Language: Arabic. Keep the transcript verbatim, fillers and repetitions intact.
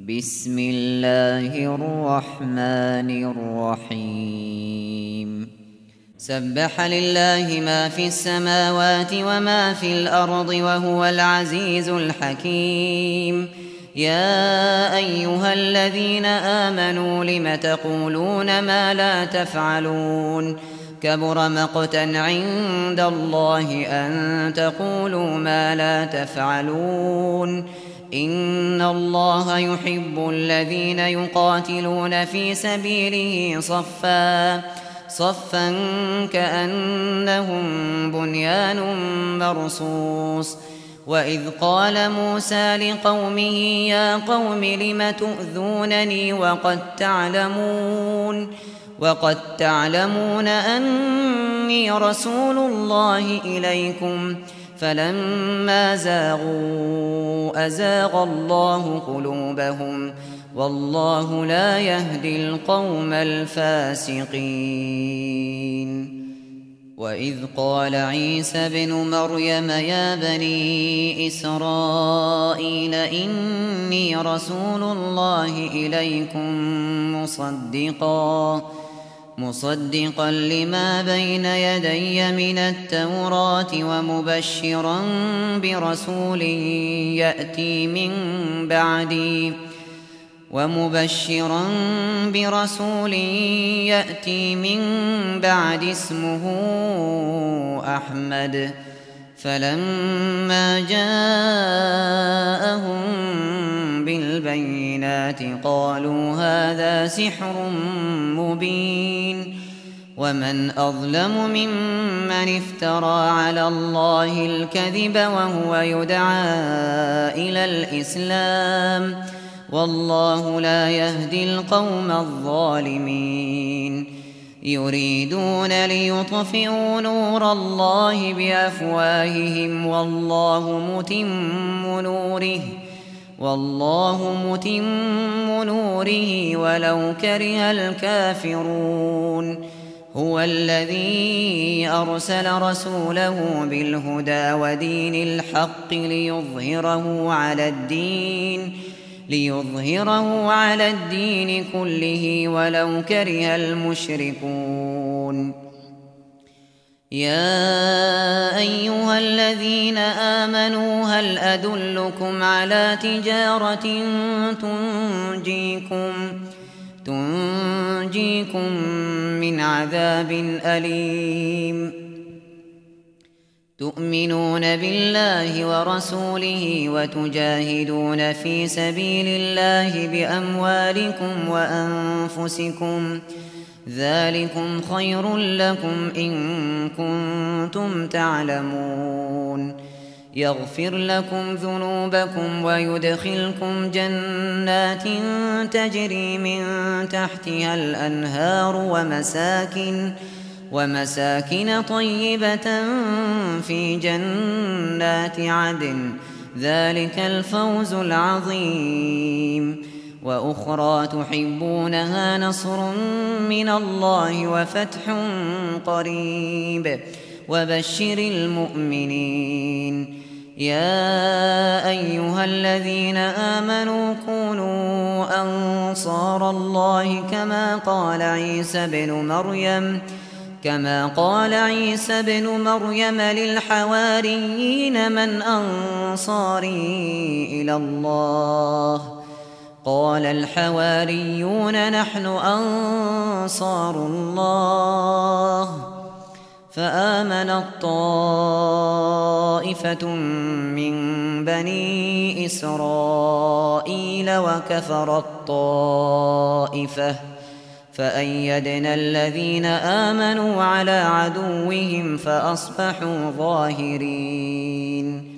بسم الله الرحمن الرحيم سبح لله ما في السماوات وما في الأرض وهو العزيز الحكيم يا أيها الذين آمنوا لم تقولون ما لا تفعلون كبر مقتا عند الله أن تقولوا ما لا تفعلون إن الله يحب الذين يقاتلون في سبيله صفا صفا كأنهم بنيان مرصوص وإذ قال موسى لقومه يا قوم لم تؤذونني وقد تعلمون وقد تعلمون أني رسول الله إليكم فلما زاغوا أزاغ الله قلوبهم والله لا يهدي القوم الفاسقين وإذ قال عيسى ابن مريم يا بني إسرائيل إني رسول الله إليكم مصدقا مصدقا لما بين يدي من التوراة ومبشرا برسول يأتي من بعدي ومبشرا برسول يأتي من بعد اسمه أحمد فلما جاءهم بالبينات قالوا هذا سحر مبين ومن أظلم ممن افترى على الله الكذب وهو يدعى إلى الإسلام والله لا يهدي القوم الظالمين يريدون ليطفئوا نور الله بأفواههم والله متم نوره والله متم نوره ولو كره الكافرون هو الذي أرسل رسوله بالهدى ودين الحق ليظهره على الدين ليظهره على الدين كله ولو كره المشركون يا أيها الذين آمنوا هل أدلكم على تجارة تنجيكم تنجيكم من عذاب أليم تؤمنون بالله ورسوله وتجاهدون في سبيل الله بأموالكم وأنفسكم ذلكم خير لكم إن كنتم تعلمون يغفر لكم ذنوبكم ويدخلكم جنات تجري من تحتها الأنهار ومساكن ومساكن طيبة في جنات عدن ذلك الفوز العظيم وأخرى تحبونها نصر من الله وفتح قريب وبشر المؤمنين يا أيها الذين آمنوا كونوا أنصار الله كما قال عيسى بن مريم كما قال عيسى بن مريم للحواريين من أنصاري إلى الله قال الحواريون نحن أنصار الله فآمنت طائفة من بني إسرائيل وكفرت طائفة فأيدنا الذين آمنوا على عدوهم فأصبحوا ظاهرين